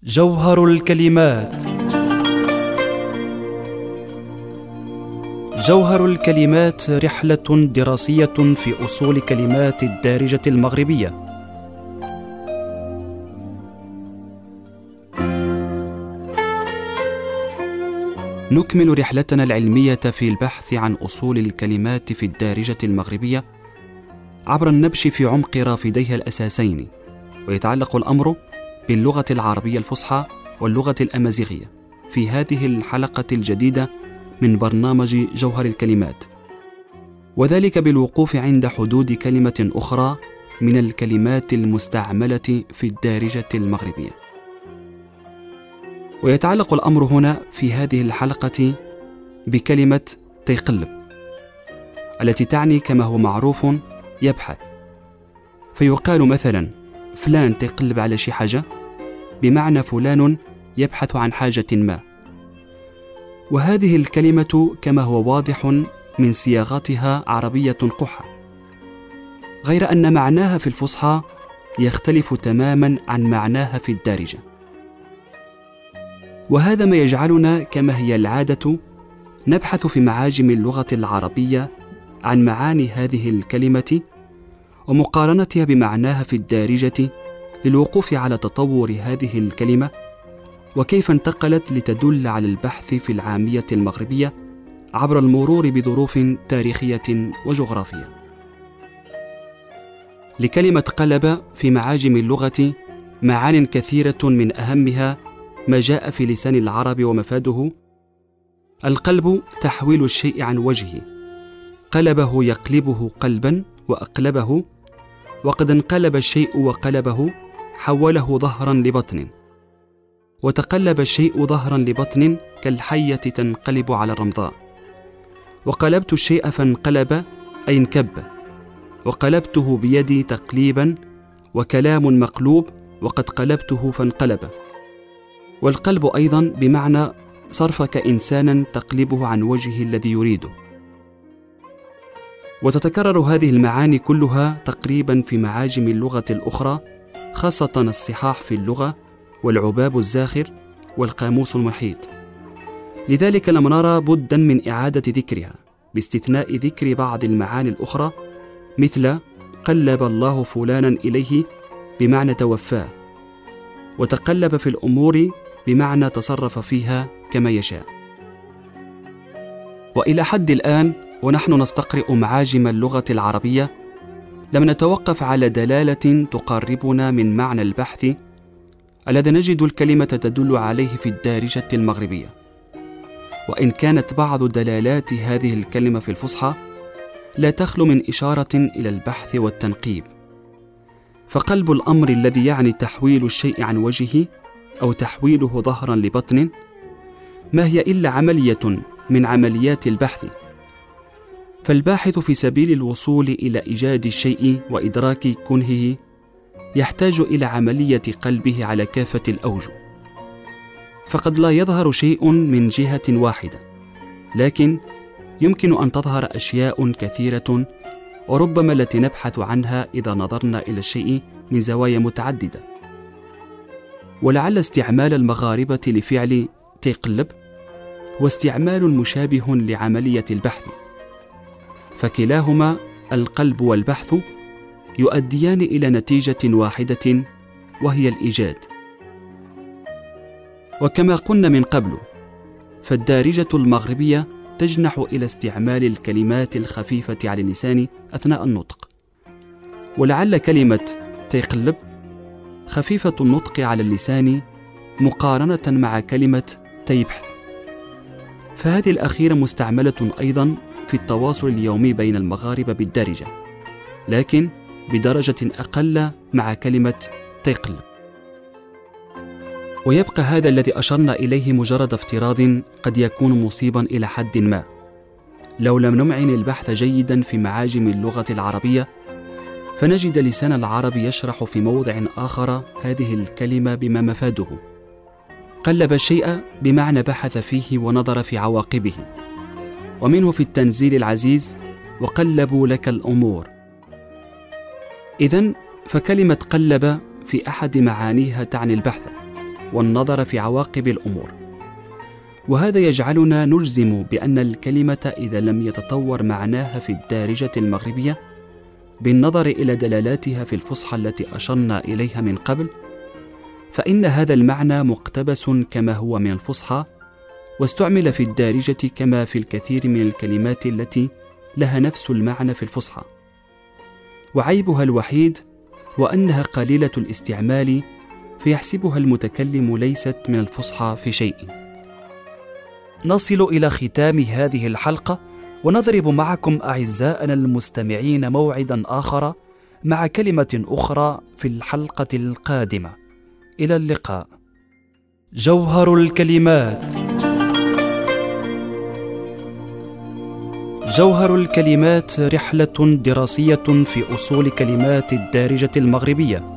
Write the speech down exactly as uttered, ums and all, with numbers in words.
جوهر الكلمات. جوهر الكلمات رحلة دراسية في أصول كلمات الدارجة المغربية. نكمل رحلتنا العلمية في البحث عن أصول الكلمات في الدارجة المغربية عبر النبش في عمق رافديها الأساسين، ويتعلق الأمر باللغة العربية الفصحى واللغة الأمازيغية في هذه الحلقة الجديدة من برنامج جوهر الكلمات، وذلك بالوقوف عند حدود كلمة أخرى من الكلمات المستعملة في الدارجة المغربية. ويتعلق الأمر هنا في هذه الحلقة بكلمة تيقلب، التي تعني كما هو معروف يبحث، فيقال مثلا فلان تيقلب على شي حاجة، بمعنى فلان يبحث عن حاجة ما. وهذه الكلمة كما هو واضح من صياغتها عربية قحة، غير أن معناها في الفصحى يختلف تماما عن معناها في الدارجة، وهذا ما يجعلنا كما هي العادة نبحث في معاجم اللغة العربية عن معاني هذه الكلمة ومقارنتها بمعناها في الدارجة، للوقوف على تطور هذه الكلمة وكيف انتقلت لتدل على البحث في العامية المغربية عبر المرور بظروف تاريخية وجغرافية. لكلمة قلب في معاجم اللغة معان كثيرة، من أهمها ما جاء في لسان العرب ومفاده: القلب تحويل الشيء عن وجهه، قلبه يقلبه قلبا وأقلبه، وقد انقلب الشيء وقلبه حوله ظهرا لبطن، وتقلب الشيء ظهرا لبطن كالحية تنقلب على الرمضاء، وقلبت الشيء فانقلب أي انكب، وقلبته بيدي تقليبا، وكلام مقلوب وقد قلبته فانقلب. والقلب أيضا بمعنى صرفك إنسانا تقلبه عن وجهه الذي يريده. وتتكرر هذه المعاني كلها تقريبا في معاجم اللغة الأخرى، خاصة الصحاح في اللغة والعباب الزاخر والقاموس المحيط. لذلك لم نرى بدا من إعادة ذكرها، باستثناء ذكر بعض المعاني الأخرى، مثل قلب الله فلانا إليه بمعنى توفاه، وتقلب في الأمور بمعنى تصرف فيها كما يشاء. وإلى حد الآن ونحن نستقرئ معاجم اللغة العربية لم نتوقف على دلالة تقربنا من معنى البحث الذي نجد الكلمة تدل عليه في الدارجة المغربية، وإن كانت بعض دلالات هذه الكلمة في الفصحى لا تخلو من إشارة إلى البحث والتنقيب. فقلب الأمر الذي يعني تحويل الشيء عن وجهه أو تحويله ظهرا لبطن ما هي إلا عملية من عمليات البحث، فالباحث في سبيل الوصول إلى إيجاد الشيء وإدراك كنهه يحتاج إلى عملية قلبه على كافة الأوجه، فقد لا يظهر شيء من جهة واحدة، لكن يمكن أن تظهر أشياء كثيرة، وربما التي نبحث عنها إذا نظرنا إلى الشيء من زوايا متعددة. ولعل استعمال المغاربة لفعل تيقلب هو استعمال مشابه لعملية البحث، فكلاهما القلب والبحث يؤديان إلى نتيجة واحدة وهي الإيجاد. وكما قلنا من قبل، فالدارجة المغربية تجنح إلى استعمال الكلمات الخفيفة على اللسان أثناء النطق، ولعل كلمة تيقلب خفيفة النطق على اللسان مقارنة مع كلمة تيبحث، فهذه الأخيرة مستعملة أيضا في التواصل اليومي بين المغاربة بالدارجة، لكن بدرجة أقل مع كلمة تيقلب. ويبقى هذا الذي أشرنا إليه مجرد افتراض قد يكون مصيبا إلى حد ما، لو لم نمعن البحث جيدا في معاجم اللغة العربية فنجد لسان العرب يشرح في موضع آخر هذه الكلمة بما مفاده. قلب الشيء بمعنى بحث فيه ونظر في عواقبه، ومنه في التنزيل العزيز وقلبوا لك الأمور. إذن فكلمة قلب في أحد معانيها تعني البحث، والنظر في عواقب الأمور. وهذا يجعلنا نجزم بأن الكلمة إذا لم يتطور معناها في الدارجة المغربية بالنظر إلى دلالاتها في الفصحى التي أشرنا إليها من قبل، فإن هذا المعنى مقتبس كما هو من الفصحى، واستعمل في الدارجة كما في الكثير من الكلمات التي لها نفس المعنى في الفصحى. وعيبها الوحيد هو أنها قليلة الاستعمال، فيحسبها المتكلم ليست من الفصحى في شيء. نصل إلى ختام هذه الحلقة، ونضرب معكم أعزائنا المستمعين موعدا آخر مع كلمة أخرى في الحلقة القادمة. إلى اللقاء. جوهر الكلمات. جوهر الكلمات رحلة دراسية في أصول كلمات الدارجة المغربية،